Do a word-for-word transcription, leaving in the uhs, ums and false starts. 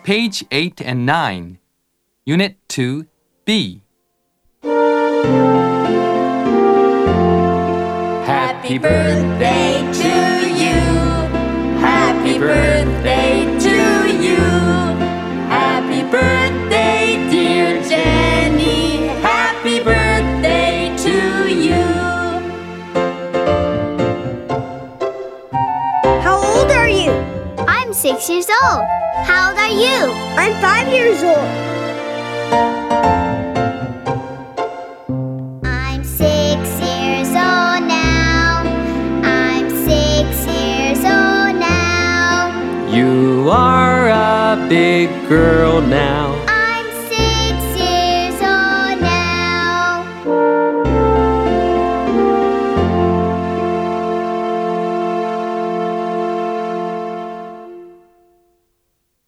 Page eight and nine, Unit two, B. Happy birthday to you. Happy birthday to you. Happy birthday, dear Jenny. Happy birthday to you. How old are you? I'm six years old. How old are you? I'm five years old. I'm six years old now. I'm six years old now. You are a big girl now.